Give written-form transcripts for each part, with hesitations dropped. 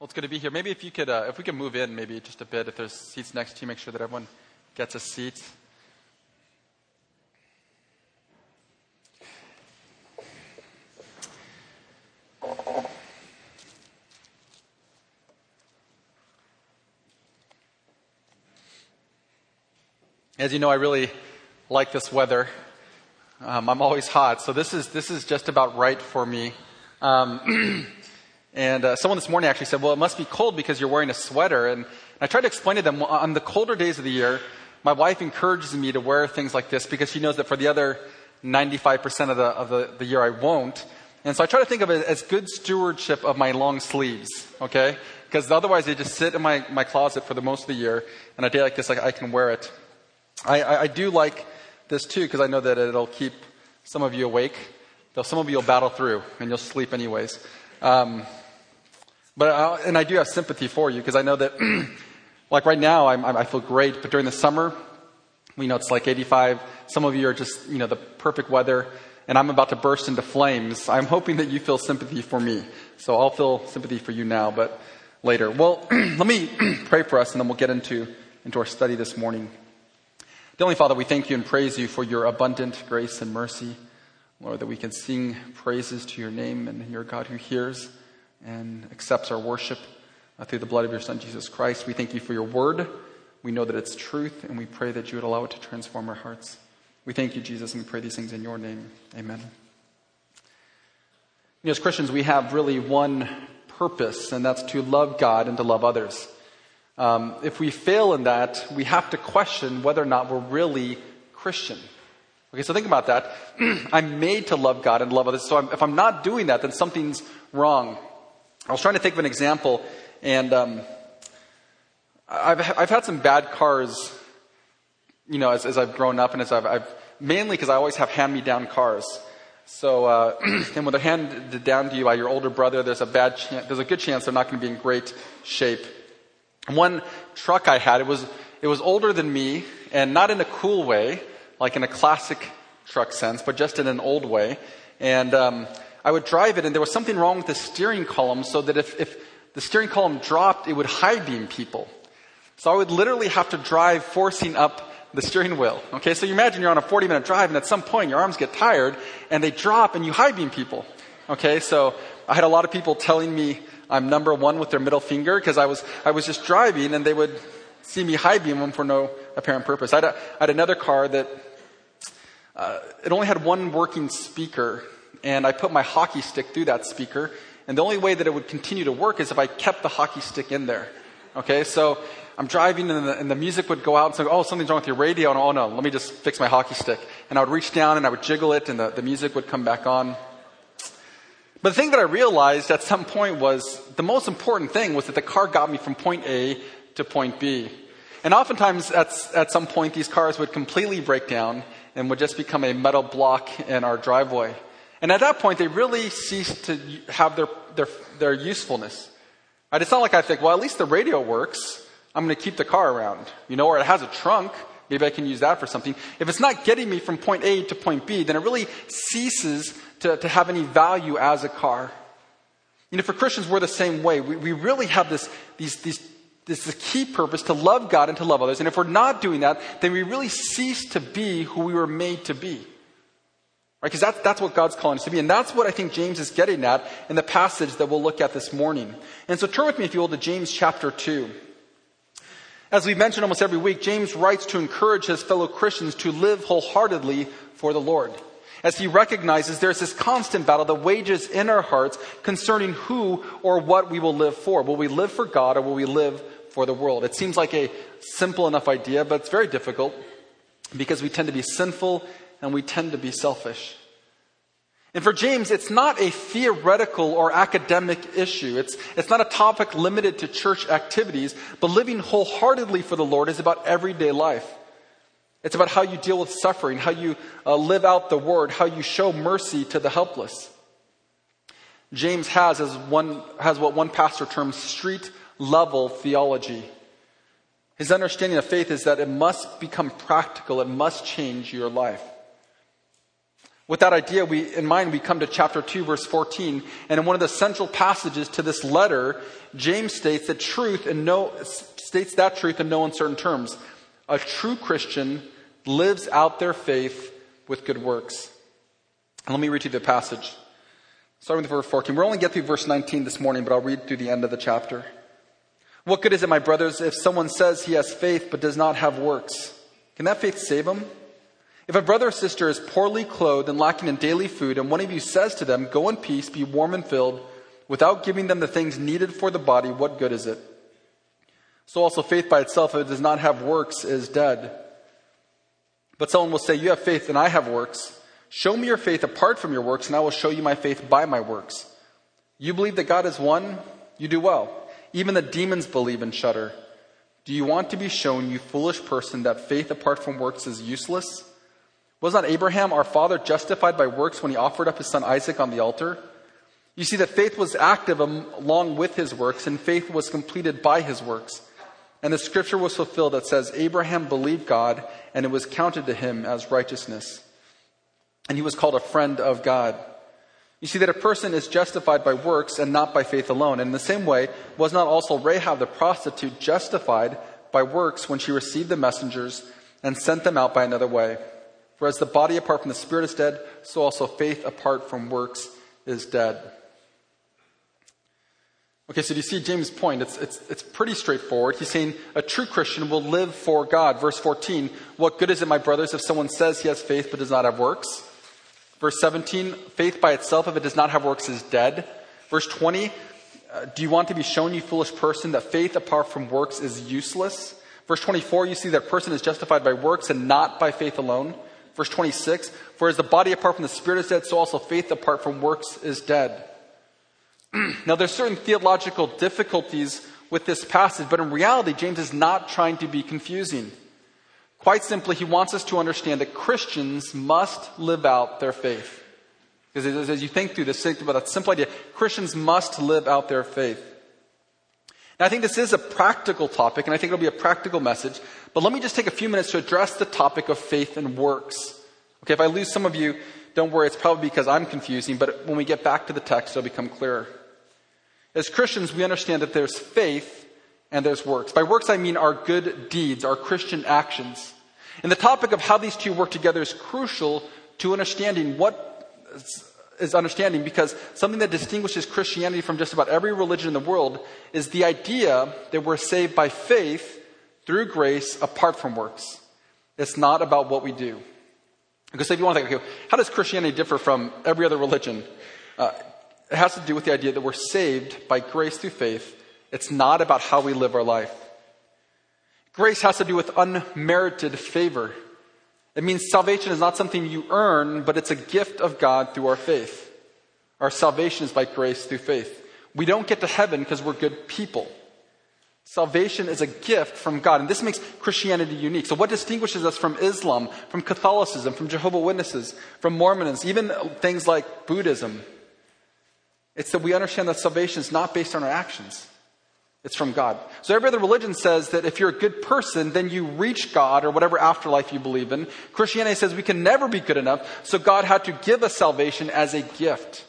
Well, it's good to be here. Maybe if we could move in maybe just a bit, if there's seats next to you, make sure that everyone gets a seat. As you know, I really like this weather. I'm always hot, so this is just about right for me. And someone this morning actually said, well, it must be cold because you're wearing a sweater. And I tried to explain to them, on the colder days of the year, my wife encourages me to wear things like this because she knows that for the other 95% of the year I won't. And so I try to think of it as good stewardship of my long sleeves, okay? Because otherwise they just sit in my closet for the most of the year. And a day like this, I can wear it. I do like this too because I know that it'll keep some of you awake. Though some of you will battle through and you'll sleep anyways. But I do have sympathy for you because I know that, like right now, I feel great. But during the summer, it's like 85. Some of you are just, the perfect weather, and I'm about to burst into flames. I'm hoping that you feel sympathy for me. So I'll feel sympathy for you now, but later. Well, let me pray for us, and then we'll get into our study this morning. Dear Heavenly Father, we thank you and praise you for your abundant grace and mercy. Lord, that we can sing praises to your name, and you're a God who hears and accepts our worship through the blood of your Son, Jesus Christ. We thank you for your word. We know that it's truth, and we pray that you would allow it to transform our hearts. We thank you, Jesus, and we pray these things in your name. Amen. As Christians, we have really one purpose, and that's to love God and to love others. If we fail in that, we have to question whether or not we're really Christian. Okay, so think about that. I'm made to love God and love others. So if I'm not doing that, then something's wrong. I was trying to think of an example, and I've had some bad cars, as I've grown up, and as I've mainly because I always have hand-me-down cars. So, and when they're handed down to you by your older brother, there's a good chance they're not going to be in great shape. One truck I had, it was older than me, and not in a cool way, like in a classic truck sense, but just in an old way. And I would drive it, and there was something wrong with the steering column, so that if the steering column dropped, it would high beam people. So I would literally have to drive forcing up the steering wheel. Okay, so you imagine you're on a 40-minute drive, and at some point your arms get tired, and they drop, and you high beam people. Okay, so I had a lot of people telling me I'm number one with their middle finger, because I was just driving, and they would see me high beam them for no apparent purpose. I had another car that it only had one working speaker, and I put my hockey stick through that speaker, and the only way that it would continue to work is if I kept the hockey stick in there. Okay, so I'm driving, and the music would go out, and say, oh, something's wrong with your radio, and oh no, let me just fix my hockey stick. And I would reach down, and I would jiggle it, and the music would come back on. But the thing that I realized at some point was, the most important thing was that the car got me from point A to point B. And oftentimes, at some point, these cars would completely break down, and would just become a metal block in our driveway. And at that point, they really ceased to have their usefulness. Right? It's not like I think, well, at least the radio works. I'm going to keep the car around. Or it has a trunk. Maybe I can use that for something. If it's not getting me from point A to point B, then it really ceases to have any value as a car. For Christians, we're the same way. We really have this key purpose to love God and to love others. And if we're not doing that, then we really cease to be who we were made to be. Right? Because that's what God's calling us to be. And that's what I think James is getting at in the passage that we'll look at this morning. And so turn with me, if you will, to James chapter 2. As we mention almost every week, James writes to encourage his fellow Christians to live wholeheartedly for the Lord. As he recognizes there's this constant battle that wages in our hearts concerning who or what we will live for. Will we live for God, or will we live for the world? It seems like a simple enough idea, but it's very difficult because we tend to be sinful and we tend to be selfish. And for James, it's not a theoretical or academic issue. It's not a topic limited to church activities, but living wholeheartedly for the Lord is about everyday life. It's about how you deal with suffering, how you live out the word, how you show mercy to the helpless. James has what one pastor terms street level theology. His understanding of faith is that it must become practical. It must change your life. With that idea in mind, we come to chapter 2, verse 14. And in one of the central passages to this letter, James states that truth in no uncertain terms. A true Christian lives out their faith with good works. And let me read you the passage. Starting with verse 14. We're only get through verse 19 this morning, but I'll read through the end of the chapter. What good is it, my brothers, if someone says he has faith but does not have works? Can that faith save him? If a brother or sister is poorly clothed and lacking in daily food, and one of you says to them, go in peace, be warm and filled, without giving them the things needed for the body, what good is it? So also faith by itself, if it does not have works, is dead. But someone will say, you have faith and I have works. Show me your faith apart from your works, and I will show you my faith by my works. You believe that God is one? You do well. Even the demons believe and shudder. Do you want to be shown, you foolish person, that faith apart from works is useless? Was not Abraham, our father, justified by works when he offered up his son Isaac on the altar? You see that faith was active along with his works, and faith was completed by his works. And the scripture was fulfilled that says, Abraham believed God, and it was counted to him as righteousness. And he was called a friend of God. You see that a person is justified by works and not by faith alone. And in the same way, was not also Rahab the prostitute justified by works when she received the messengers and sent them out by another way? For as the body apart from the spirit is dead, so also faith apart from works is dead. Okay, so do you see James' point? It's pretty straightforward. He's saying a true Christian will live for God. Verse 14, what good is it, my brothers, if someone says he has faith but does not have works? Verse 17, faith by itself, if it does not have works, is dead. Verse 20, do you want to be shown, you foolish person, that faith apart from works is useless? Verse 24, you see that a person is justified by works and not by faith alone. Verse 26, for as the body apart from the spirit is dead, so also faith apart from works is dead. Now there's certain theological difficulties with this passage, but in reality, James is not trying to be confusing. Quite simply, he wants us to understand that Christians must live out their faith. Because as you think through this, think about that simple idea, Christians must live out their faith. Now I think this is a practical topic, and I think it'll be a practical message, but let me just take a few minutes to address the topic of faith and works. Okay, if I lose some of you, don't worry, it's probably because I'm confusing, but when we get back to the text, it'll become clearer. As Christians, we understand that there's faith and there's works. By works, I mean our good deeds, our Christian actions. And the topic of how these two work together is crucial to understanding because something that distinguishes Christianity from just about every religion in the world is the idea that we're saved by faith through grace apart from works. It's not about what we do. Because if you want to think, okay, how does Christianity differ from every other religion? It has to do with the idea that we're saved by grace through faith. It's not about how we live our life. Grace has to do with unmerited favor. It means salvation is not something you earn, but it's a gift of God through our faith. Our salvation is by grace through faith. We don't get to heaven because we're good people. Salvation is a gift from God, and this makes Christianity unique. So what distinguishes us from Islam, from Catholicism, from Jehovah's Witnesses, from Mormonism, even things like Buddhism? It's that we understand that salvation is not based on our actions. It's from God. So every other religion says that if you're a good person, then you reach God or whatever afterlife you believe in. Christianity says we can never be good enough, so God had to give us salvation as a gift.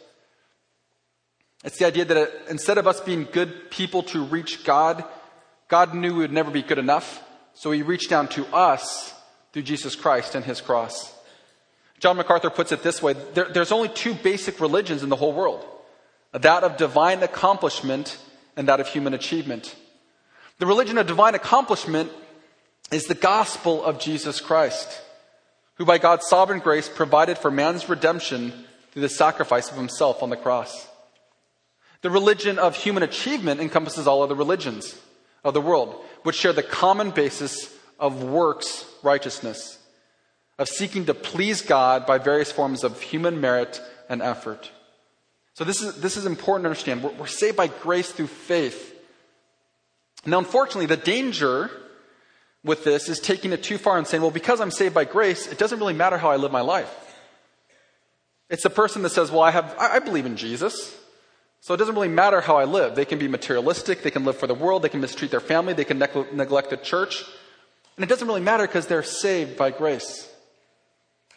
It's the idea that instead of us being good people to reach God, God knew we would never be good enough, so he reached down to us through Jesus Christ and his cross. John MacArthur puts it this way, there's only two basic religions in the whole world. That of divine accomplishment and that of human achievement. The religion of divine accomplishment is the gospel of Jesus Christ, who by God's sovereign grace provided for man's redemption through the sacrifice of himself on the cross. The religion of human achievement encompasses all other religions of the world, which share the common basis of works righteousness, of seeking to please God by various forms of human merit and effort. So this is important to understand. We're saved by grace through faith. Now, unfortunately, the danger with this is taking it too far and saying, well, because I'm saved by grace, it doesn't really matter how I live my life. It's the person that says, well, I believe in Jesus, so it doesn't really matter how I live. They can be materialistic, they can live for the world, they can mistreat their family, they can neglect the church. And it doesn't really matter because they're saved by grace.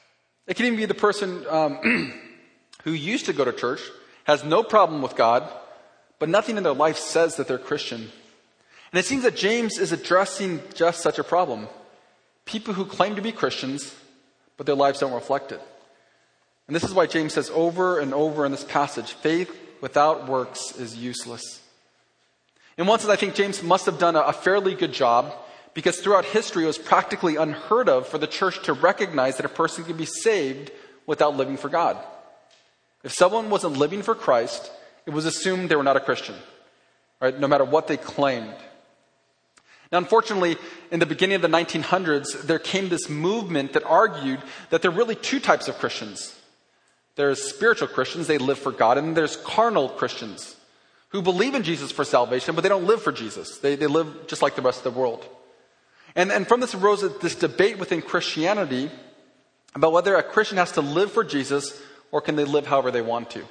It can even be the person who used to go to church, has no problem with God, but nothing in their life says that they're Christian. And it seems that James is addressing just such a problem. People who claim to be Christians, but their lives don't reflect it. And this is why James says over and over in this passage, faith without works is useless. In one sense, I think James must have done a fairly good job, because throughout history it was practically unheard of for the church to recognize that a person could be saved without living for God. If someone wasn't living for Christ, it was assumed they were not a Christian, right? No matter what they claimed. Now, unfortunately, in the beginning of the 1900s, there came this movement that argued that there are really two types of Christians. There's spiritual Christians, they live for God, and there's carnal Christians who believe in Jesus for salvation, but they don't live for Jesus. They live just like the rest of the world. And from this arose this debate within Christianity about whether a Christian has to live for Jesus or can they live however they want to.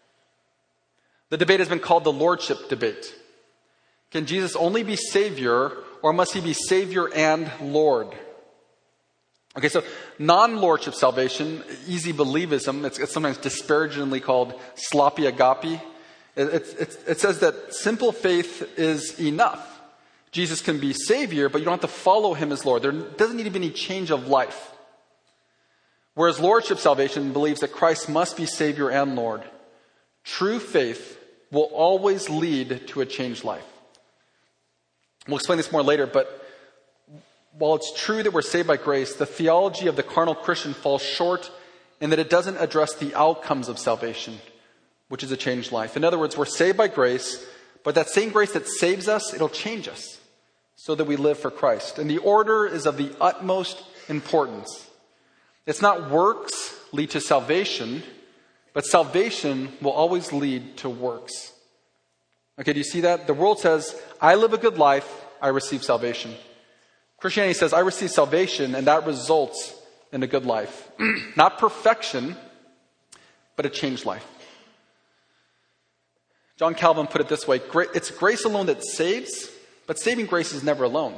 The debate has been called the Lordship debate. Can Jesus only be Savior, or must he be Savior and Lord? Okay, so non-Lordship salvation, easy believism, it's sometimes disparagingly called sloppy agape. It says that simple faith is enough. Jesus can be Savior, but you don't have to follow him as Lord. There doesn't need to be any change of life. Whereas Lordship salvation believes that Christ must be Savior and Lord. True faith will always lead to a changed life. We'll explain this more later, but while it's true that we're saved by grace, the theology of the carnal Christian falls short in that it doesn't address the outcomes of salvation, which is a changed life. In other words, we're saved by grace, but that same grace that saves us, it'll change us so that we live for Christ. And the order is of the utmost importance. It's not works lead to salvation, but salvation will always lead to works. Okay, do you see that? The world says, I live a good life, I receive salvation. Christianity says, I receive salvation, and that results in a good life. Not perfection, but a changed life. John Calvin put it this way, it's grace alone that saves, but saving grace is never alone.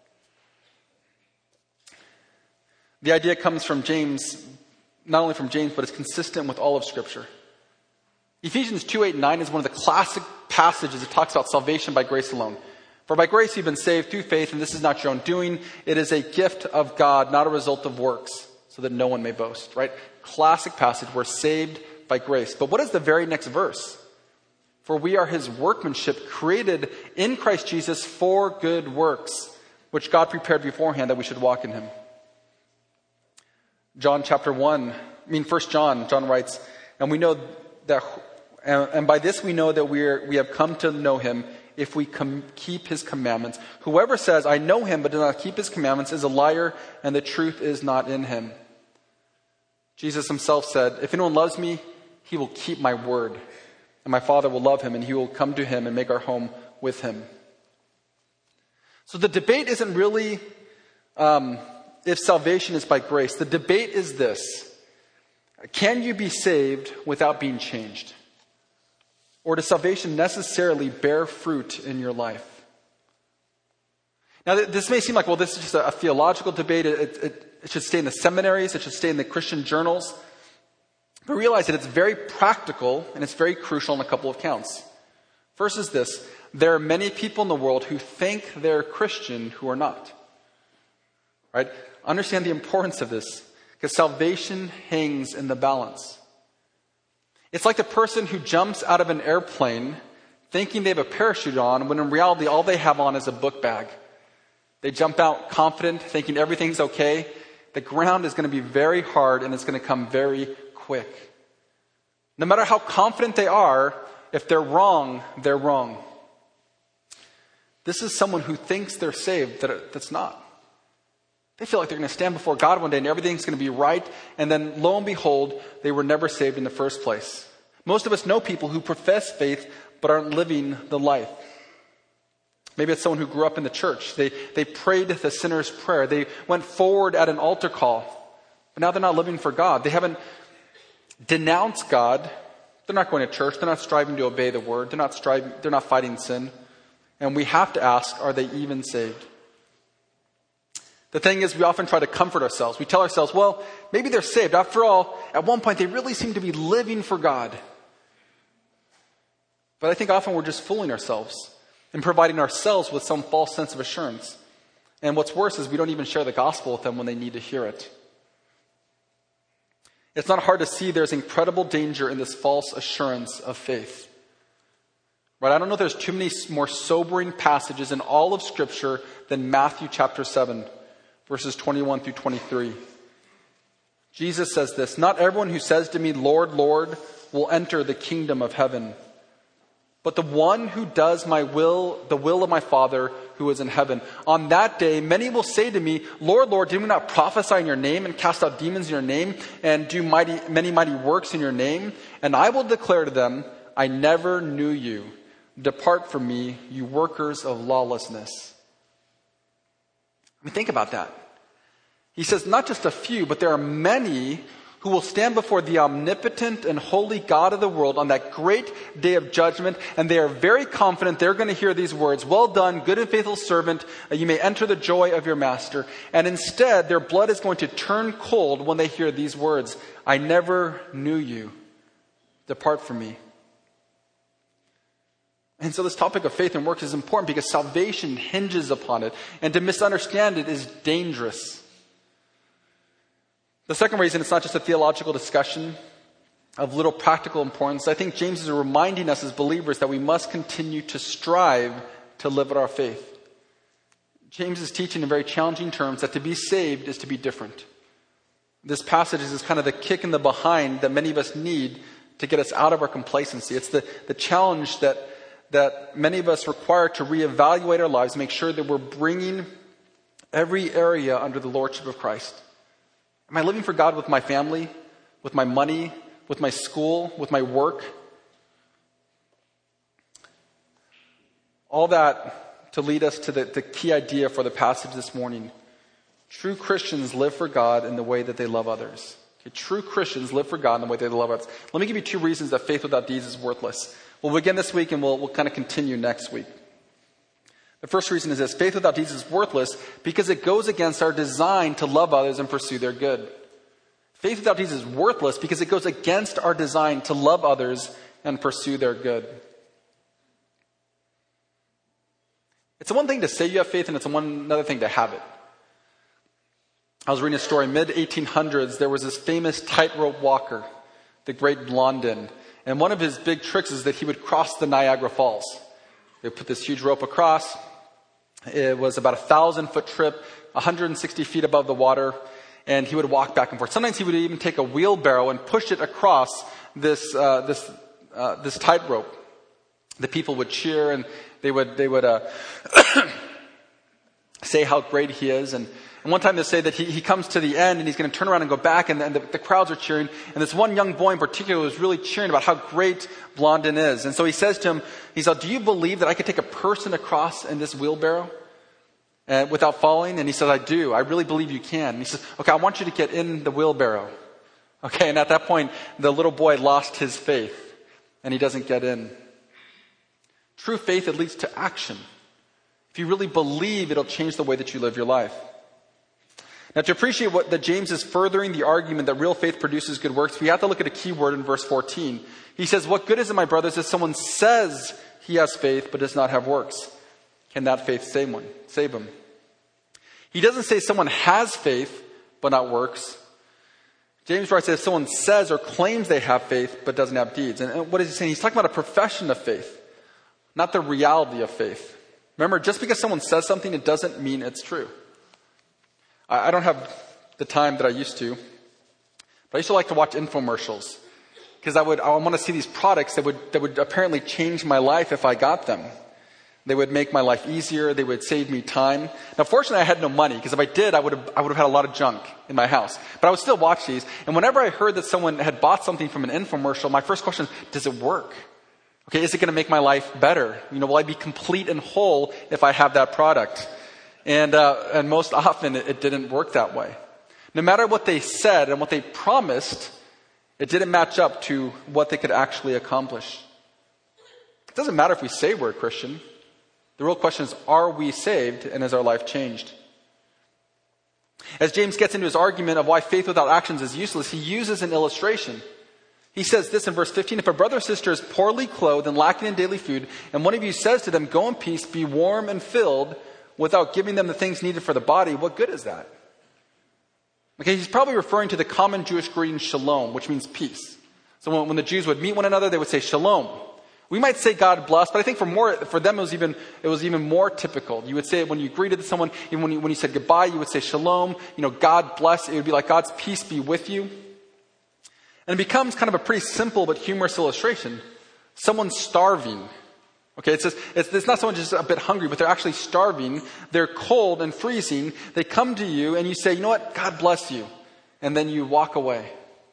The idea comes from James, not only from James, but it's consistent with all of Scripture. Ephesians 2:8-9 is one of the classic passages that talks about salvation by grace alone. For by grace you've been saved through faith, and this is not your own doing. It is a gift of God, not a result of works, so that no one may boast. Right? Classic passage. We're saved by grace. But what is the very next verse? For we are his workmanship, created in Christ Jesus for good works, which God prepared beforehand that we should walk in him. John 1 John, John writes, and we know that, and by this we know that we have come to know him if we keep his commandments. Whoever says, I know him, but does not keep his commandments is a liar, and the truth is not in him. Jesus himself said, if anyone loves me, he will keep my word, and my Father will love him, and he will come to him and make our home with him. So the debate isn't really if salvation is by grace. The debate is this. Can you be saved without being changed? Or does salvation necessarily bear fruit in your life? Now, this may seem like, well, this is just a theological debate. It should stay in the seminaries. It should stay in the Christian journals. But realize that it's very practical and it's very crucial on a couple of counts. First is this. There are many people in the world who think they're Christian who are not. Right? Understand the importance of this, because salvation hangs in the balance. It's like the person who jumps out of an airplane thinking they have a parachute on, when in reality all they have on is a book bag. They jump out confident, thinking everything's okay. The ground is going to be very hard and it's going to come very quick. No matter how confident they are, if they're wrong, they're wrong. This is someone who thinks they're saved, that's not. They feel like they're going to stand before God one day and everything's going to be right. And then lo and behold, they were never saved in the first place. Most of us know people who profess faith but aren't living the life. Maybe it's someone who grew up in the church. They prayed the sinner's prayer. They went forward at an altar call. But now they're not living for God. They haven't denounced God. They're not going to church. They're not striving to obey the word. They're not fighting sin. And we have to ask, are they even saved? The thing is, we often try to comfort ourselves. We tell ourselves, well, maybe they're saved. After all, at one point, they really seem to be living for God. But I think often we're just fooling ourselves and providing ourselves with some false sense of assurance. And what's worse is we don't even share the gospel with them when they need to hear it. It's not hard to see there's incredible danger in this false assurance of faith. Right? I don't know if there's too many more sobering passages in all of Scripture than Matthew chapter 7, verses 21 through 23. Jesus says this, "Not everyone who says to me, 'Lord, Lord,' will enter the kingdom of heaven, but the one who does my will, the will of my Father who is in heaven. On that day, many will say to me, 'Lord, Lord, did we not prophesy in your name and cast out demons in your name and do many mighty works in your name?' And I will declare to them, 'I never knew you. Depart from me, you workers of lawlessness.'" I mean, think about that. He says not just a few, but there are many who will stand before the omnipotent and holy God of the world on that great day of judgment, and they are very confident they're going to hear these words, "Well done, good and faithful servant, you may enter the joy of your master." And instead, their blood is going to turn cold when they hear these words, "I never knew you. Depart from me." And so this topic of faith and works is important because salvation hinges upon it, and to misunderstand it is dangerous. The second reason, it's not just a theological discussion of little practical importance. I think James is reminding us as believers that we must continue to strive to live out our faith. James is teaching in very challenging terms that to be saved is to be different. This passage is kind of the kick in the behind that many of us need to get us out of our complacency. It's the challenge that many of us require to reevaluate our lives, make sure that we're bringing every area under the lordship of Christ. Am I living for God with my family, with my money, with my school, with my work? All that to lead us to the key idea for the passage this morning. True Christians live for God in the way that they love others. Okay, true Christians live for God in the way they love others. Let me give you two reasons that faith without deeds is worthless. We'll begin this week and we'll kind of continue next week. The first reason is this: faith without deeds is worthless because it goes against our design to love others and pursue their good. Faith without deeds is worthless because it goes against our design to love others and pursue their good. It's one thing to say you have faith, and it's another thing to have it. I was reading a story, mid-1800s, there was this famous tightrope walker, the great Blondin. And one of his big tricks is that he would cross the Niagara Falls. They would put this huge rope across. It was about 1,000-foot trip, 160 feet above the water, and he would walk back and forth. Sometimes he would even take a wheelbarrow and push it across this tightrope. The people would cheer, and they would say how great he is. And one time they say that he comes to the end and he's going to turn around and go back, and the crowds are cheering. And this one young boy in particular was really cheering about how great Blondin is. And so he says to him, he said, "Do you believe that I could take a person across in this wheelbarrow without falling?" And he says, "I do. I really believe you can." And he says, "Okay, I want you to get in the wheelbarrow." Okay, and at that point, the little boy lost his faith and he doesn't get in. True faith, it leads to action. If you really believe, it'll change the way that you live your life. Now, to appreciate that James is furthering the argument that real faith produces good works, we have to look at a key word in verse 14. He says, "What good is it, my brothers, if someone says he has faith but does not have works? Can that faith save him?" He doesn't say someone has faith but not works. James writes that if someone says or claims they have faith but doesn't have deeds. And what is he saying? He's talking about a profession of faith, not the reality of faith. Remember, just because someone says something, it doesn't mean it's true. I don't have the time that I used to, but I used to like to watch infomercials because I want to see these products that would apparently change my life if I got them. They would make my life easier. They would save me time. Now, fortunately, I had no money because if I did, I would have had a lot of junk in my house. But I would still watch these. And whenever I heard that someone had bought something from an infomercial, my first question is, does it work? Okay, is it going to make my life better? Will I be complete and whole if I have that product? And most often it didn't work that way. No matter what they said and what they promised, it didn't match up to what they could actually accomplish. It doesn't matter if we say we're a Christian. The real question is, are we saved and has our life changed? As James gets into his argument of why faith without actions is useless, he uses an illustration. He says this in verse 15, if a brother or sister is poorly clothed and lacking in daily food, and one of you says to them, go in peace, be warm and filled, without giving them the things needed for the body, what good is that? Okay, he's probably referring to the common Jewish greeting shalom, which means peace. So when the Jews would meet one another, they would say shalom. We might say God bless, but I think for them it was even more typical. You would say it when you greeted someone, even when you said goodbye, you would say shalom, God bless. It would be like God's peace be with you. And it becomes kind of a pretty simple but humorous illustration. Someone's starving. Okay, it's not someone just a bit hungry, but they're actually starving. They're cold and freezing. They come to you and you say, you know what, God bless you. And then you walk away.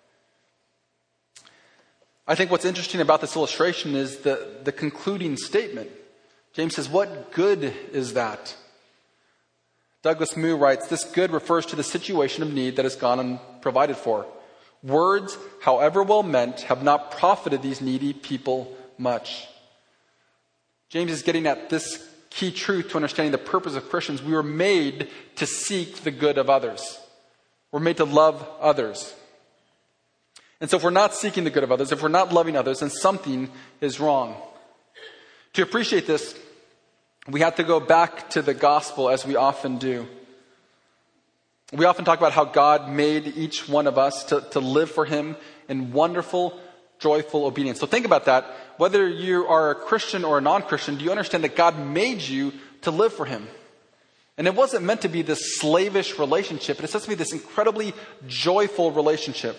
I think what's interesting about this illustration is the concluding statement. James says, what good is that? Douglas Moo writes, this good refers to the situation of need that has gone unprovided for. Words, however well meant, have not profited these needy people much. James is getting at this key truth to understanding the purpose of Christians. We were made to seek the good of others. We're made to love others. And so if we're not seeking the good of others, if we're not loving others, then something is wrong. To appreciate this, we have to go back to the gospel as we often do. We often talk about how God made each one of us to live for him in wonderful, joyful obedience. So think about that. Whether you are a Christian or a non-Christian, do you understand that God made you to live for him? And it wasn't meant to be this slavish relationship. It's supposed to be this incredibly joyful relationship.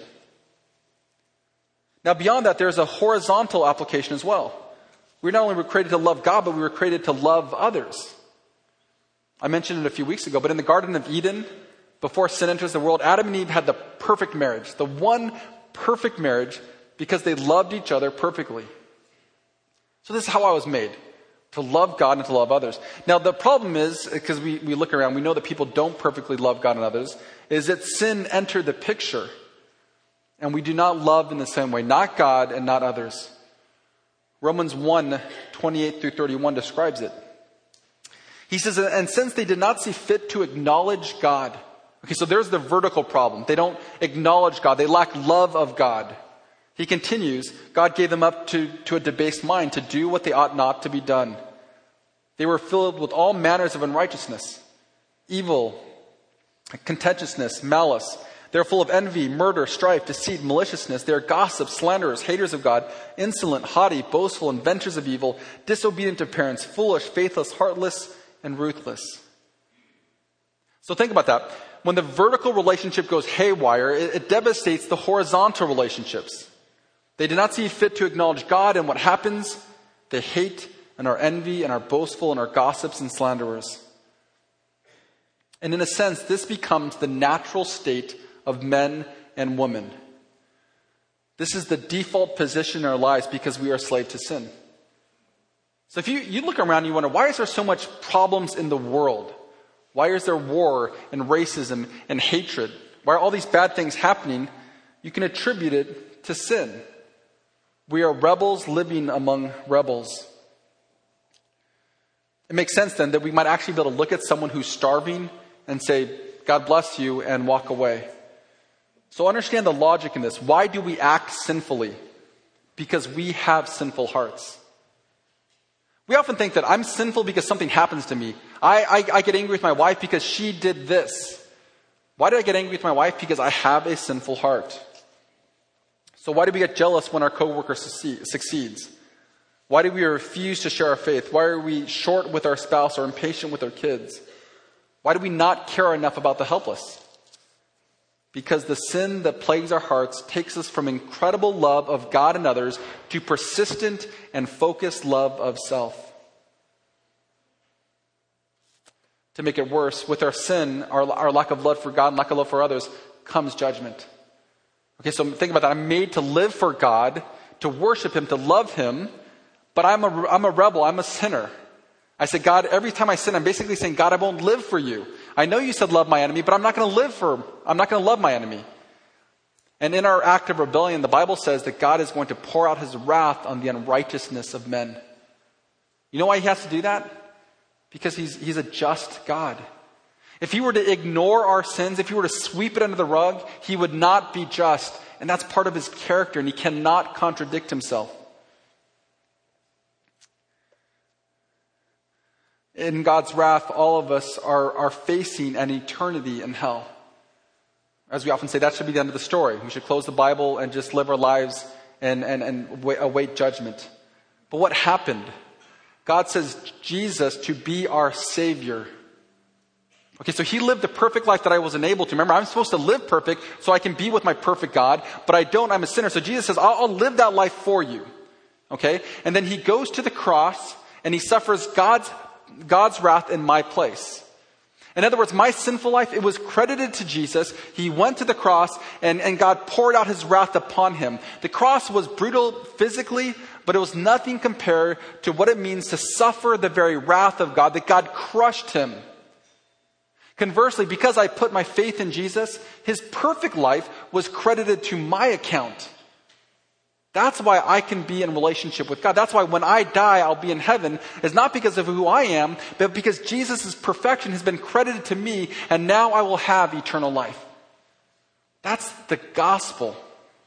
Now beyond that, there's a horizontal application as well. We not only were created to love God, but we were created to love others. I mentioned it a few weeks ago, but in the Garden of Eden, before sin enters the world, Adam and Eve had the perfect marriage. The one perfect marriage because they loved each other perfectly. So this is how I was made. To love God and to love others. Now the problem is, because we look around, we know that people don't perfectly love God and others, is that sin entered the picture. And we do not love in the same way. Not God and not others. Romans 1, 28 through 31 describes it. He says, and since they did not see fit to acknowledge God. Okay, so there's the vertical problem. They don't acknowledge God. They lack love of God. He continues, God gave them up to a debased mind to do what they ought not to be done. They were filled with all manners of unrighteousness, evil, contentiousness, malice. They're full of envy, murder, strife, deceit, maliciousness. They are gossips, slanderers, haters of God, insolent, haughty, boastful, inventors of evil, disobedient to parents, foolish, faithless, heartless, and ruthless. So think about that. When the vertical relationship goes haywire, it devastates the horizontal relationships. They did not see fit to acknowledge God, and what happens? They hate and are envy and are boastful and are gossips and slanderers. And in a sense, this becomes the natural state of men and women. This is the default position in our lives because we are slave to sin. So if you look around and you wonder, why is there so much problems in the world? Why is there war and racism and hatred? Why are all these bad things happening? You can attribute it to sin. We are rebels living among rebels. It makes sense then that we might actually be able to look at someone who's starving and say, God bless you, and walk away. So understand the logic in this. Why do we act sinfully? Because we have sinful hearts. We often think that I'm sinful because something happens to me. I get angry with my wife because she did this. Why do I get angry with my wife? Because I have a sinful heart. So why do we get jealous when our coworker succeeds? Why do we refuse to share our faith? Why are we short with our spouse or impatient with our kids? Why do we not care enough about the helpless? Because the sin that plagues our hearts takes us from incredible love of God and others to persistent and focused love of self. To make it worse, with our sin, our lack of love for God and lack of love for others, comes judgment. Okay, so think about that. I'm made to live for God, to worship him, to love him, but I'm a rebel, I'm a sinner. I say, God, every time I sin, I'm basically saying, God, I won't live for you. I know you said love my enemy, but I'm not going to love my enemy. And in our act of rebellion, the Bible says that God is going to pour out his wrath on the unrighteousness of men. You know why he has to do that? Because he's a just God. If he were to ignore our sins, if he were to sweep it under the rug, he would not be just. And that's part of his character, and he cannot contradict himself. In God's wrath, all of us are facing an eternity in hell. As we often say, that should be the end of the story. We should close the Bible and just live our lives and await judgment. But what happened? God says Jesus to be our Savior. Okay, so he lived the perfect life that I wasn't able to. Remember, I'm supposed to live perfect so I can be with my perfect God, but I don't. I'm a sinner. So Jesus says, I'll live that life for you. Okay? And then he goes to the cross and he suffers God's wrath in my place. In other words, my sinful life, it was credited to Jesus. He went to the cross and God poured out his wrath upon him. The cross was brutal physically, but it was nothing compared to what it means to suffer the very wrath of God, that God crushed him. Conversely, because I put my faith in Jesus, his perfect life was credited to my account. That's why I can be in relationship with God. That's why when I die, I'll be in heaven. It's not because of who I am, but because Jesus' perfection has been credited to me, and now I will have eternal life. That's the gospel.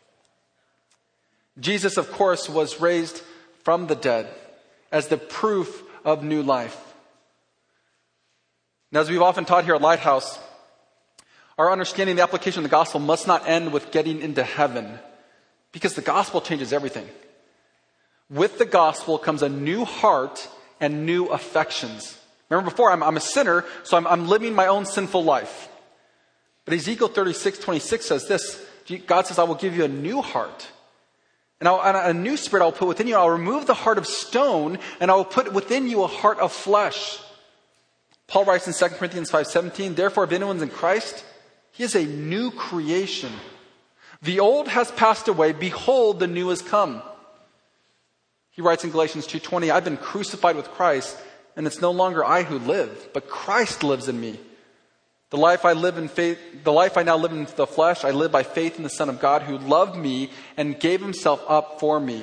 Jesus, of course, was raised from the dead as the proof of new life. Now, as we've often taught here at Lighthouse, our understanding of the application of the gospel must not end with getting into heaven, because the gospel changes everything. With the gospel comes a new heart and new affections. Remember before, I'm a sinner, so I'm living my own sinful life. But Ezekiel 36:26 says this, God says, I will give you a new heart. And a new spirit I will put within you. I'll remove the heart of stone, and I will put within you a heart of flesh. Paul writes in 2 Corinthians 5:17, therefore, if anyone's in Christ, he is a new creation. The old has passed away. Behold, the new has come. He writes in Galatians 2:20, I've been crucified with Christ, and it's no longer I who live, but Christ lives in me. The life I now live in the flesh, I live by faith in the Son of God who loved me and gave himself up for me.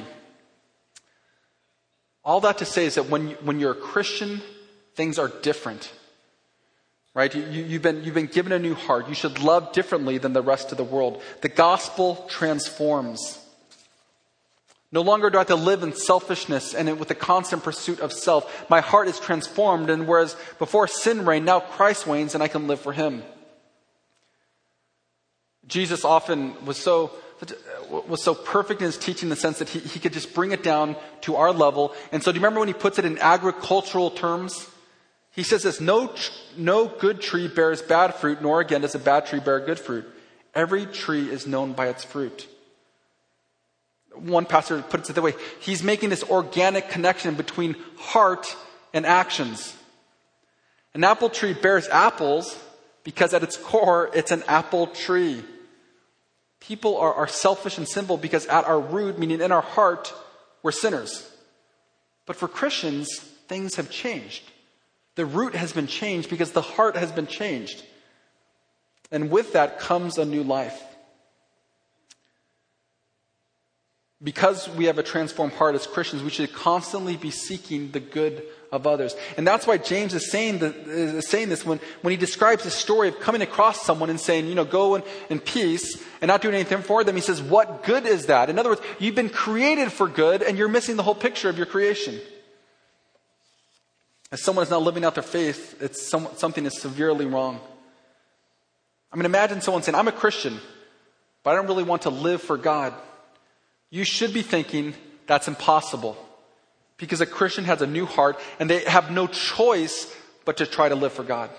All that to say is that when you're a Christian, things are different. Right? You've been given a new heart. You should love differently than the rest of the world. The gospel transforms. No longer do I have to live in selfishness and with a constant pursuit of self. My heart is transformed, and whereas before sin reigned, now Christ reigns and I can live for him. Jesus often was so perfect in his teaching in the sense that he could just bring it down to our level. And so do you remember when he puts it in agricultural terms? He says this, no good tree bears bad fruit, nor again does a bad tree bear good fruit. Every tree is known by its fruit. One pastor puts it that way. He's making this organic connection between heart and actions. An apple tree bears apples because at its core, it's an apple tree. People are selfish and sinful because at our root, meaning in our heart, we're sinners. But for Christians, things have changed. The root has been changed because the heart has been changed. And with that comes a new life. Because we have a transformed heart as Christians, we should constantly be seeking the good of others. And that's why James is saying this when he describes the story of coming across someone and saying, go in peace and not doing anything for them. He says, what good is that? In other words, you've been created for good and you're missing the whole picture of your creation. As someone is not living out their faith, something is severely wrong. I mean, imagine someone saying, I'm a Christian, but I don't really want to live for God. You should be thinking that's impossible because a Christian has a new heart and they have no choice but to try to live for God.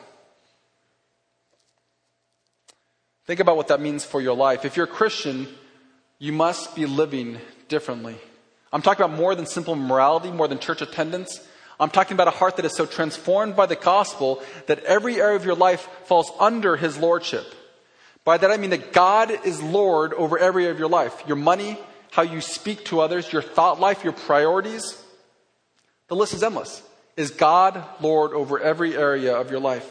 Think about what that means for your life. If you're a Christian, you must be living differently. I'm talking about more than simple morality, more than church attendance. I'm talking about a heart that is so transformed by the gospel that every area of your life falls under his lordship. By that I mean that God is Lord over every area of your life. Your money, how you speak to others, your thought life, your priorities. The list is endless. Is God Lord over every area of your life?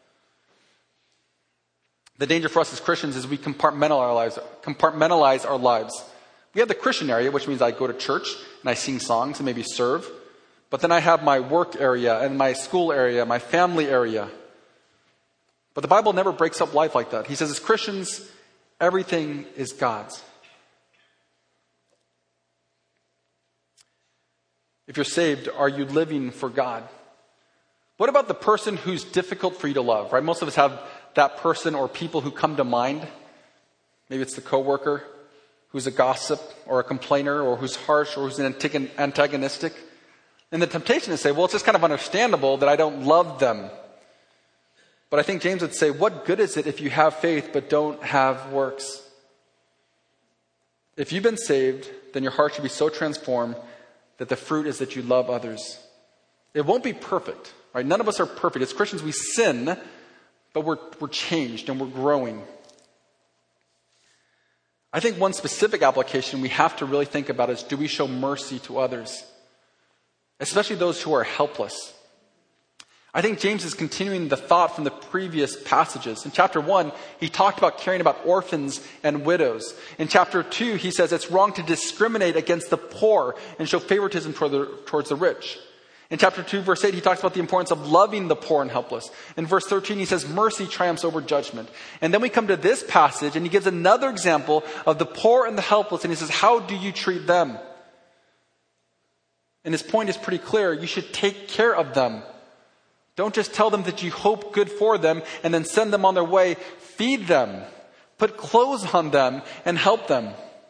The danger for us as Christians is we compartmentalize our lives. We have the Christian area, which means I go to church and I sing songs and maybe serve. But then I have my work area and my school area, my family area. But the Bible never breaks up life like that. He says, as Christians, everything is God's. If you're saved, are you living for God? What about the person who's difficult for you to love, right? Most of us have that person or people who come to mind. Maybe it's the coworker who's a gossip or a complainer or who's harsh or who's antagonistic. And the temptation is to say, well, it's just kind of understandable that I don't love them. But I think James would say, what good is it if you have faith but don't have works? If you've been saved, then your heart should be so transformed that the fruit is that you love others. It won't be perfect, right? None of us are perfect. As Christians, we sin, but we're changed and we're growing. I think one specific application we have to really think about is, do we show mercy to others? Especially those who are helpless. I think James is continuing the thought from the previous passages. In chapter 1, he talked about caring about orphans and widows. In chapter 2, he says it's wrong to discriminate against the poor and show favoritism towards the rich. In chapter 2, verse 8, he talks about the importance of loving the poor and helpless. In verse 13, he says mercy triumphs over judgment. And then we come to this passage, and he gives another example of the poor and the helpless, and he says, how do you treat them? And his point is pretty clear. You should take care of them. Don't just tell them that you hope good for them and then send them on their way. Feed them. Put clothes on them and help them.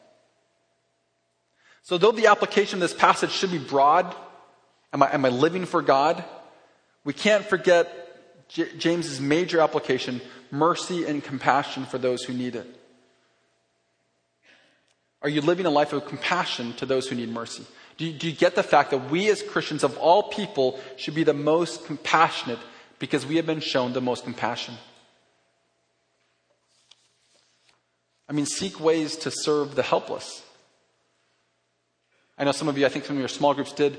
So though the application of this passage should be broad, am I living for God? We can't forget James's major application, mercy and compassion for those who need it. Are you living a life of compassion to those who need mercy? Do you get the fact that we as Christians of all people should be the most compassionate because we have been shown the most compassion? I mean, seek ways to serve the helpless. I know some of you, I think some of your small groups did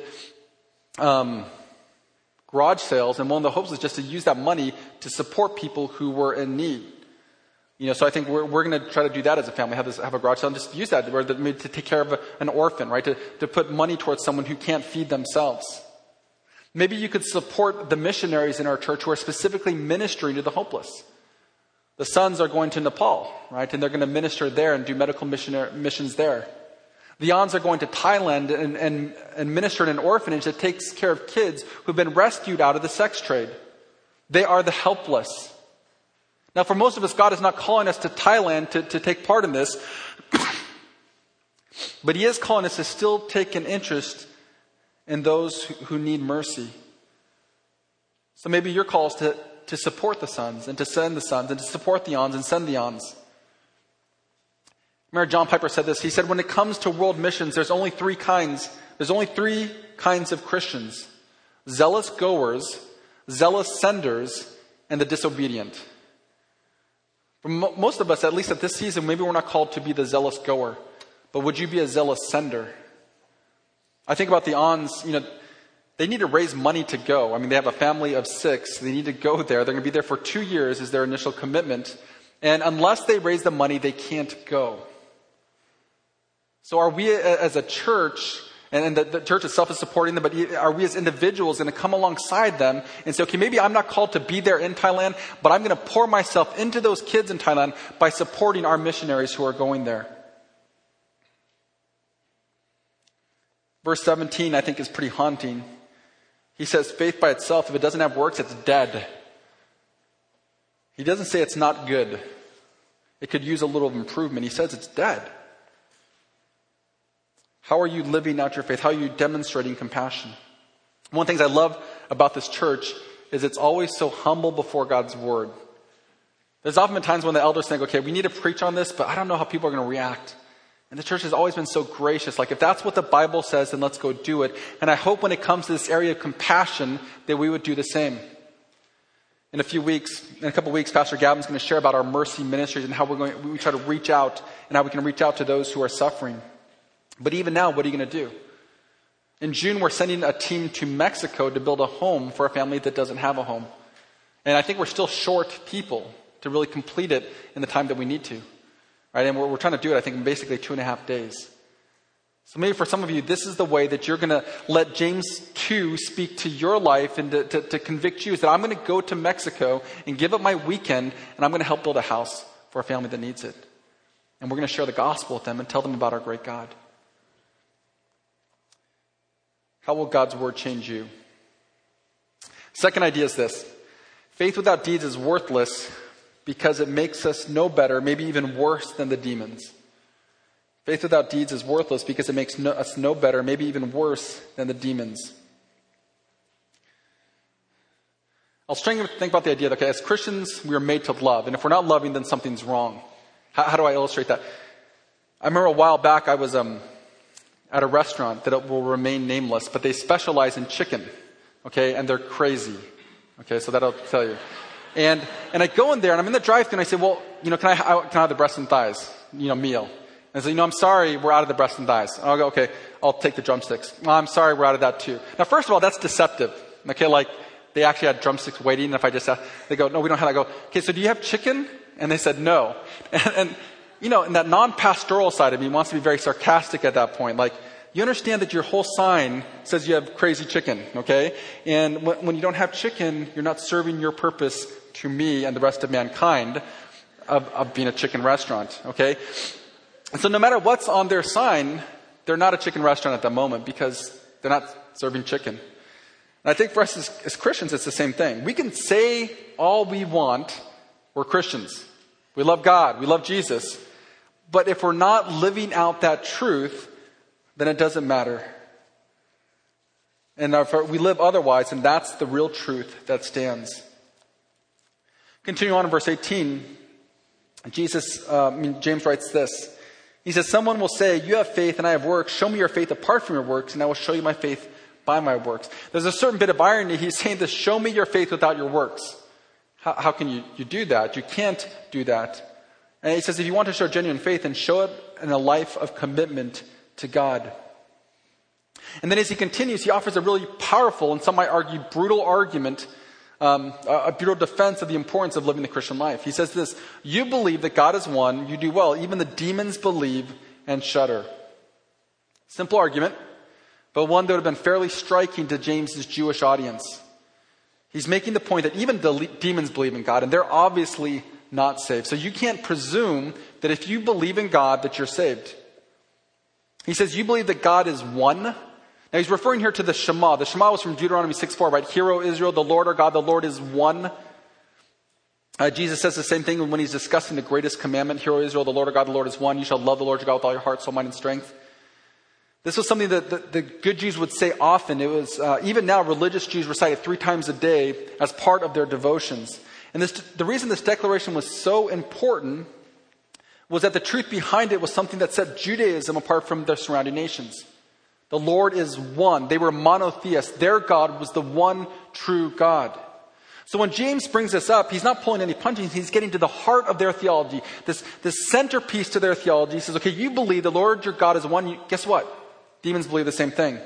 garage sales, and one of the hopes was just to use that money to support people who were in need. So I think we're going to try to do that as a family, have a garage sale and just use that to take care of an orphan, right? To put money towards someone who can't feed themselves. Maybe you could support the missionaries in our church who are specifically ministering to the hopeless. The sons are going to Nepal, right? And they're going to minister there and do medical missions there. The aunts are going to Thailand and minister in an orphanage that takes care of kids who've been rescued out of the sex trade. They are the helpless. Now, for most of us, God is not calling us to Thailand to take part in this. But he is calling us to still take an interest in those who need mercy. So maybe your call is to support the sons and to send the sons and to support the aunts and send the aunts. Remember, John Piper said this. He said, when it comes to world missions, there's only three kinds of Christians: zealous goers, zealous senders, and the disobedient. For most of us, at least at this season, maybe we're not called to be the zealous goer, but would you be a zealous sender? I think about the aunts, they need to raise money to go. I mean, they have a family of 6. They need to go there. They're going to be there for 2 years is their initial commitment. And unless they raise the money, they can't go. So are we as a church, and the church itself is supporting them, but are we as individuals going to come alongside them and say, okay, maybe I'm not called to be there in Thailand, but I'm going to pour myself into those kids in Thailand by supporting our missionaries who are going there. Verse 17, I think, is pretty haunting. He says, faith by itself, if it doesn't have works, it's dead. He doesn't say it's not good. It could use a little improvement. He says it's dead. How are you living out your faith? How are you demonstrating compassion? One of the things I love about this church is it's always so humble before God's word. There's often been times when the elders think, okay, we need to preach on this, but I don't know how people are going to react. And the church has always been so gracious. Like, if that's what the Bible says, then let's go do it. And I hope when it comes to this area of compassion that we would do the same. In a couple weeks, Pastor Gavin's going to share about our mercy ministries and how we try to reach out and how we can reach out to those who are suffering. But even now, what are you going to do? In June, we're sending a team to Mexico to build a home for a family that doesn't have a home. And I think we're still short people to really complete it in the time that we need to. Right? And we're trying to do it, I think, in basically 2.5 days. So maybe for some of you, this is the way that you're going to let James 2 speak to your life and to convict you, is that I'm going to go to Mexico and give up my weekend, and I'm going to help build a house for a family that needs it. And we're going to share the gospel with them and tell them about our great God. How will God's word change you? Second idea is this. Faith without deeds is worthless because it makes us no better, maybe even worse than the demons. Faith without deeds is worthless because it makes us no better, maybe even worse than the demons. I was trying to think about the idea that, okay, as Christians, we are made to love. And if we're not loving, then something's wrong. How do I illustrate that? I remember a while back I was at a restaurant that will remain nameless, but they specialize in chicken. Okay, and they're crazy. Okay, so that'll tell you. And I go in there and I'm in the drive-thru and I say, well, can I have the breast and thighs, meal? And I say, I'm sorry, we're out of the breast and thighs. And I'll go, okay, I'll take the drumsticks. Well, I'm sorry, we're out of that too. Now, first of all, that's deceptive. Okay, like they actually had drumsticks waiting. And if I just ask, they go, no, we don't have that. I go, okay, so do you have chicken? And they said, no. And and that non-pastoral side of me wants to be very sarcastic at that point. Like, you understand that your whole sign says you have crazy chicken, okay? And when you don't have chicken, you're not serving your purpose to me and the rest of mankind of being a chicken restaurant, okay? And so no matter what's on their sign, they're not a chicken restaurant at the moment because they're not serving chicken. And I think for us as Christians, it's the same thing. We can say all we want, we're Christians. We love God, we love Jesus. But if we're not living out that truth, then it doesn't matter. And if we live otherwise, and that's the real truth that stands. Continue on in verse 18. James writes this. He says, someone will say, you have faith and I have works. Show me your faith apart from your works, and I will show you my faith by my works. There's a certain bit of irony. He's saying this, show me your faith without your works. How can you do that? You can't do that. And he says, if you want to show genuine faith, then show it in a life of commitment to God. And then as he continues, he offers a really powerful, and some might argue brutal argument, a brutal defense of the importance of living the Christian life. He says this, you believe that God is one, you do well. Even the demons believe and shudder. Simple argument, but one that would have been fairly striking to James's Jewish audience. He's making the point that even the demons believe in God, and they're obviously not saved. So you can't presume that if you believe in God that you're saved. He says, you believe that God is one. Now he's referring here to the Shema. The Shema was from Deuteronomy 6:4, right? Hear, O Israel, the Lord our God, the Lord is one. Jesus says the same thing when he's discussing the greatest commandment. Hear, O Israel, the Lord our God, the Lord is one. You shall love the Lord your God with all your heart, soul, mind, and strength. This was something that the good Jews would say often. It was, even now, religious Jews recite it 3 times a day as part of their devotions. And the reason this declaration was so important was that the truth behind it was something that set Judaism apart from the surrounding nations. The Lord is one. They were monotheists. Their God was the one true God. So when James brings this up, he's not pulling any punches. He's getting to the heart of their theology, this centerpiece to their theology. He says, okay, you believe the Lord your God is one. Guess what? Demons believe the same thing.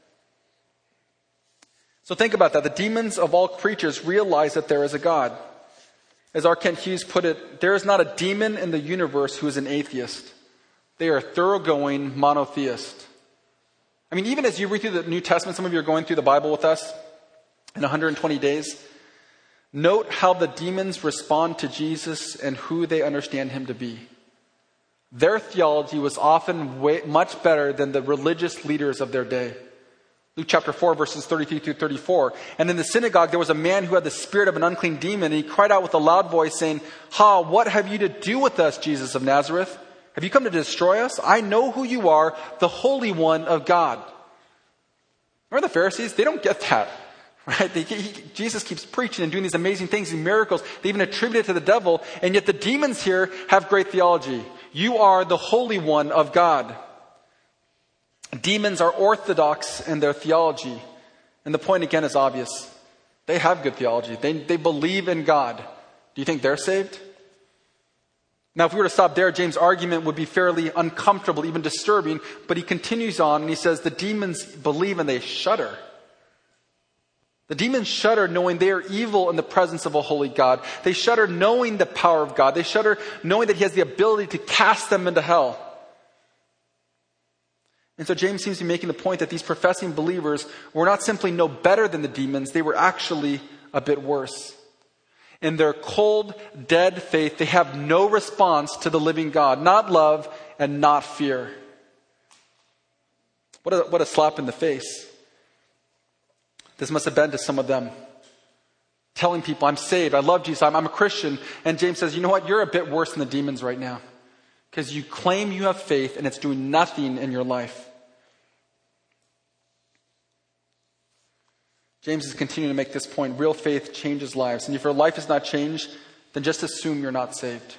So think about that. The demons of all creatures realize that there is a God. As R. Kent Hughes put it, there is not a demon in the universe who is an atheist. They are thoroughgoing monotheist. I mean, even as you read through the New Testament, some of you are going through the Bible with us in 120 days. Note how the demons respond to Jesus and who they understand him to be. Their theology was often much better than the religious leaders of their day. Luke chapter 4, verses 33 through 34. And in the synagogue, there was a man who had the spirit of an unclean demon, and he cried out with a loud voice, saying, "Ha, what have you to do with us, Jesus of Nazareth? Have you come to destroy us? I know who you are, the Holy One of God." Remember the Pharisees? They don't get that. Right? Jesus keeps preaching and doing these amazing things and miracles. They even attribute it to the devil. And yet the demons here have great theology. You are the Holy One of God. Demons are orthodox in their theology. And the point again is obvious. They have good theology. They believe in God. Do you think they're saved? Now, if we were to stop there, James' argument would be fairly uncomfortable, even disturbing. But he continues on and he says the demons believe and they shudder. The demons shudder knowing they are evil in the presence of a holy God. They shudder knowing the power of God. They shudder knowing that he has the ability to cast them into hell. And so James seems to be making the point that these professing believers were not simply no better than the demons, they were actually a bit worse. In their cold, dead faith, they have no response to the living God, not love and not fear. What a slap in the face. This must have been to some of them. Telling people, I'm saved, I love Jesus, I'm a Christian. And James says, you know what, you're a bit worse than the demons right now. Because you claim you have faith and it's doing nothing in your life. James is continuing to make this point. Real faith changes lives. And if your life is not changed, then just assume you're not saved.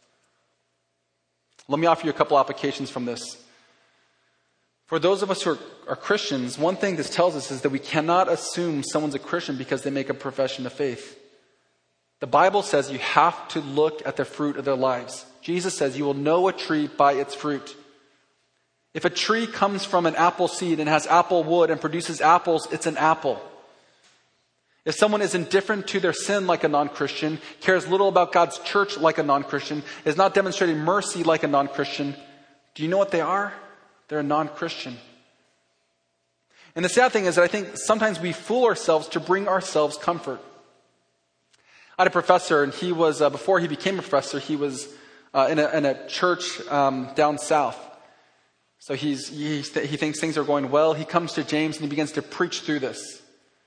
Let me offer you a couple applications from this. For those of us who are Christians, one thing this tells us is that we cannot assume someone's a Christian because they make a profession of faith. The Bible says you have to look at the fruit of their lives. Jesus says you will know a tree by its fruit. If a tree comes from an apple seed and has apple wood and produces apples, it's an apple. If someone is indifferent to their sin like a non-Christian, cares little about God's church like a non-Christian, is not demonstrating mercy like a non-Christian, do you know what they are? They're a non-Christian. And the sad thing is that I think sometimes we fool ourselves to bring ourselves comfort. I had a professor, and he was, before he became a professor, he was in a church down south. So he thinks things are going well. He comes to James and he begins to preach through this.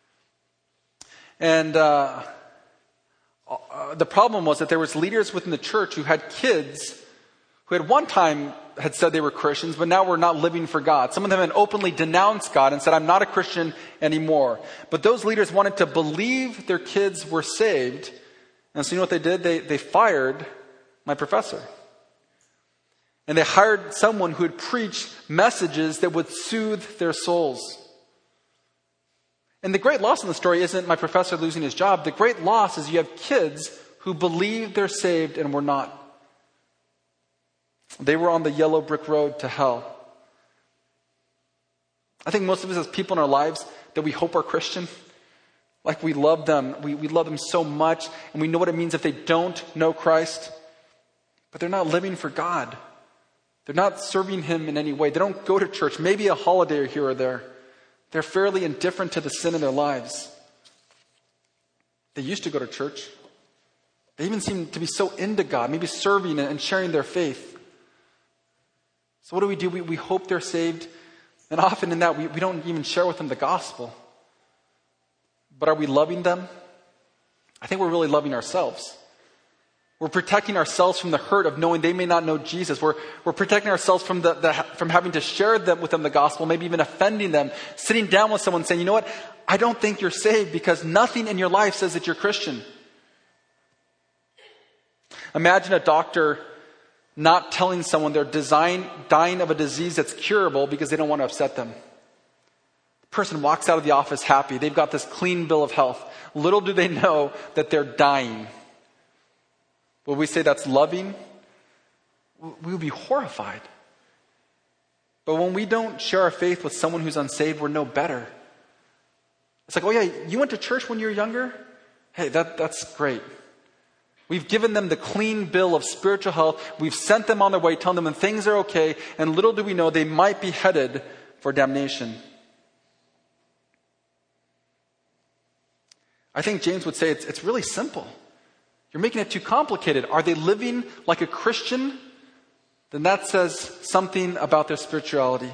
And the problem was that there was leaders within the church who had kids who at one time had said they were Christians, but now were not living for God. Some of them had openly denounced God and said, I'm not a Christian anymore. But those leaders wanted to believe their kids were saved. And so you know what they did? They fired my professor. And they hired someone who would preach messages that would soothe their souls. And the great loss in the story isn't my professor losing his job. The great loss is you have kids who believe they're saved and were not. They were on the yellow brick road to hell. I think most of us as people in our lives that we hope are Christian, like we love them. We love them so much, and we know what it means if they don't know Christ. But they're not living for God. They're not serving Him in any way. They don't go to church, maybe a holiday here or there. They're fairly indifferent to the sin in their lives. They used to go to church. They even seem to be so into God, maybe serving and sharing their faith. So what do? We hope they're saved. And often in that, we don't even share with them the gospel. But are we loving them? I think we're really loving ourselves. We're protecting ourselves from the hurt of knowing they may not know Jesus. We're protecting ourselves from from having to share with them the gospel, maybe even offending them, sitting down with someone saying, you know what, I don't think you're saved because nothing in your life says that you're Christian. Imagine a doctor not telling someone they're dying of a disease that's curable because they don't want to upset them. The person walks out of the office happy. They've got this clean bill of health. Little do they know that they're dying. Would we say that's loving? We would be horrified. But when we don't share our faith with someone who's unsaved, we're no better. It's like, oh yeah, you went to church when you were younger? Hey, that's great. We've given them the clean bill of spiritual health. We've sent them on their way, telling them that things are okay. And little do we know they might be headed for damnation. I think James would say it's really simple. You're making it too complicated. Are they living like a Christian? Then that says something about their spirituality.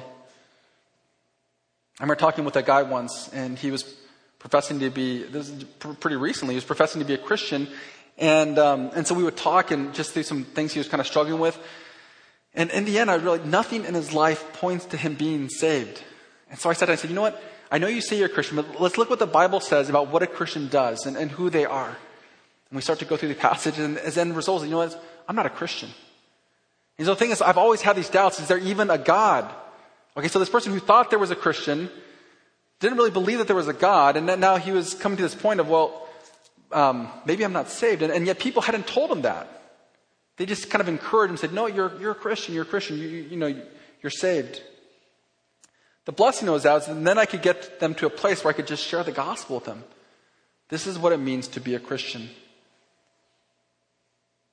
I remember talking with a guy once, and he was professing to be, this is pretty recently, he was professing to be a Christian. And so we would talk and just through some things he was kind of struggling with. And in the end, I realized nothing in his life points to him being saved. And so I said, you know what? I know you say you're a Christian, but let's look what the Bible says about what a Christian does and who they are. And we start to go through the passage, and as end result, you know what? I'm not a Christian. And so the thing is, I've always had these doubts. Is there even a God? Okay, so this person who thought there was a Christian didn't really believe that there was a God, and then now he was coming to this point of, maybe I'm not saved. And yet people hadn't told him that. They just kind of encouraged him, said, no, you're a Christian, you're saved. The blessing was out, and then I could get them to a place where I could just share the gospel with them. This is what it means to be a Christian.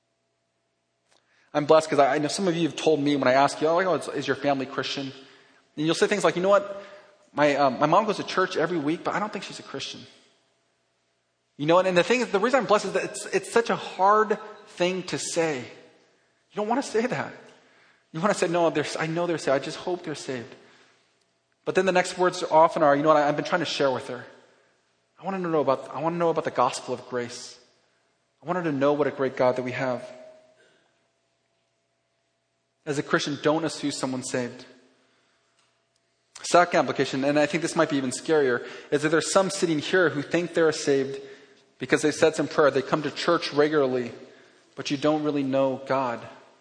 I'm blessed because I know some of you have told me when I ask you, is your family Christian? And you'll say things like, you know what? My mom goes to church every week, but I don't think she's a Christian. You know, and the thing is, the reason I'm blessed is that it's such a hard thing to say. You don't want to say that. You want to say, no, I know they're saved. I just hope they're saved. But then the next words often are, you know what? I've been trying to share with her. I want to know about the gospel of grace. I want her to know what a great God that we have. As a Christian, don't assume someone's saved. Second application, and I think this might be even scarier, is that there's some sitting here who think they're saved because they said some prayer. They come to church regularly, but you don't really know God.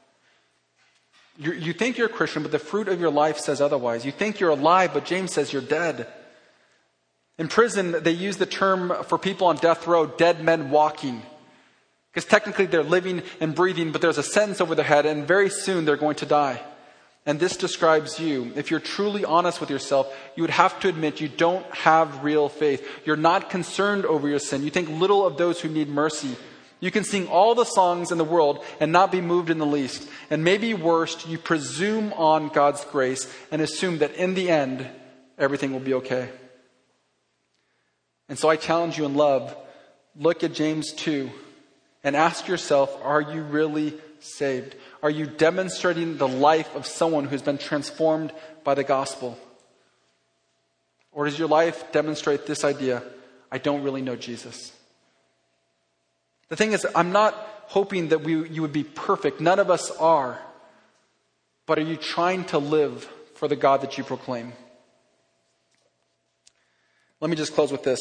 You think you're a Christian, but the fruit of your life says otherwise. You think you're alive, but James says you're dead. In prison, they use the term for people on death row, dead men walking. Because technically they're living and breathing, but there's a sentence over their head, and very soon they're going to die. And this describes you. If you're truly honest with yourself, you would have to admit you don't have real faith. You're not concerned over your sin. You think little of those who need mercy. You can sing all the songs in the world and not be moved in the least. And maybe worst, you presume on God's grace and assume that in the end, everything will be okay. And so I challenge you in love, look at James 2 and ask yourself, are you really saved? Are you demonstrating the life of someone who's been transformed by the gospel? Or does your life demonstrate this idea, I don't really know Jesus? The thing is, I'm not hoping that you would be perfect. None of us are. But are you trying to live for the God that you proclaim? Let me just close with this.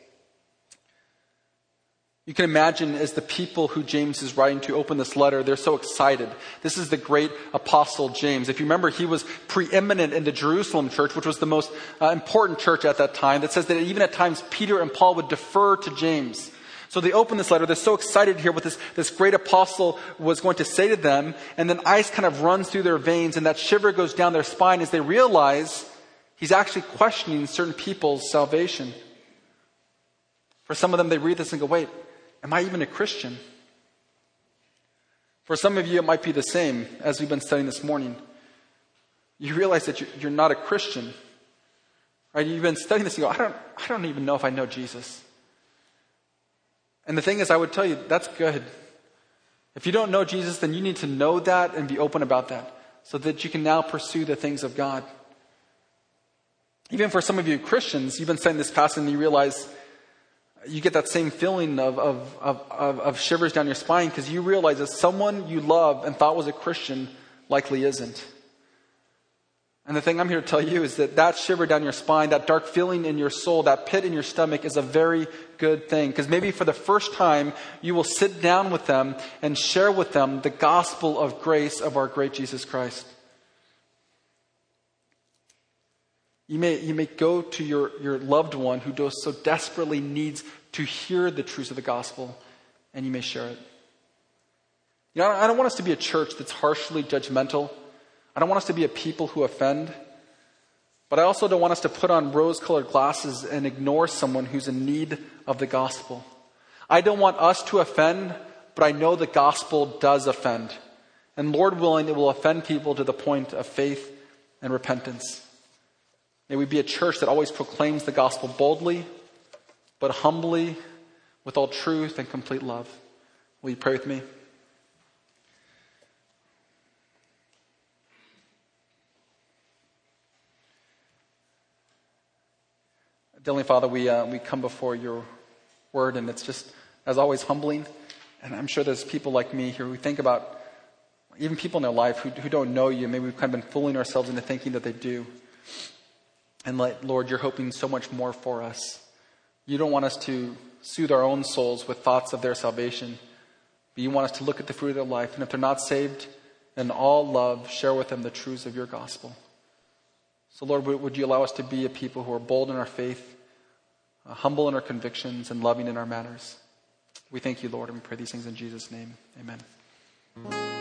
You can imagine as the people who James is writing to open this letter, they're so excited. This is the great apostle James. If you remember, he was preeminent in the Jerusalem church, which was the most important church at that time. That says that even at times Peter and Paul would defer to James. So they open this letter. They're so excited to hear what this great apostle was going to say to them. And then ice kind of runs through their veins and that shiver goes down their spine as they realize he's actually questioning certain people's salvation. For some of them, they read this and go, wait, am I even a Christian? For some of you, it might be the same as we've been studying this morning. You realize that you're not a Christian. Right? You've been studying this and you go, I don't even know if I know Jesus. And the thing is, I would tell you, that's good. If you don't know Jesus, then you need to know that and be open about that so that you can now pursue the things of God. Even for some of you Christians, you've been studying this passage and you realize you get that same feeling of shivers down your spine because you realize that someone you love and thought was a Christian likely isn't. And the thing I'm here to tell you is that shiver down your spine, that dark feeling in your soul, that pit in your stomach is a very good thing. Because maybe for the first time, you will sit down with them and share with them the gospel of grace of our great Jesus Christ. You may go to your loved one who so desperately needs to hear the truths of the gospel, and you may share it. You know, I don't want us to be a church that's harshly judgmental. I don't want us to be a people who offend. But I also don't want us to put on rose-colored glasses and ignore someone who's in need of the gospel. I don't want us to offend, but I know the gospel does offend. And Lord willing, it will offend people to the point of faith and repentance. May we be a church that always proclaims the gospel boldly, but humbly, with all truth and complete love. Will you pray with me? Heavenly Father, we come before your word, and it's just, as always, humbling. And I'm sure there's people like me here who think about, even people in their life who don't know you. Maybe we've kind of been fooling ourselves into thinking that they do. And Lord, you're hoping so much more for us. You don't want us to soothe our own souls with thoughts of their salvation, but you want us to look at the fruit of their life. And if they're not saved, in all love, share with them the truths of your gospel. So Lord, would you allow us to be a people who are bold in our faith, humble in our convictions, and loving in our manners. We thank you, Lord, and we pray these things in Jesus' name. Amen.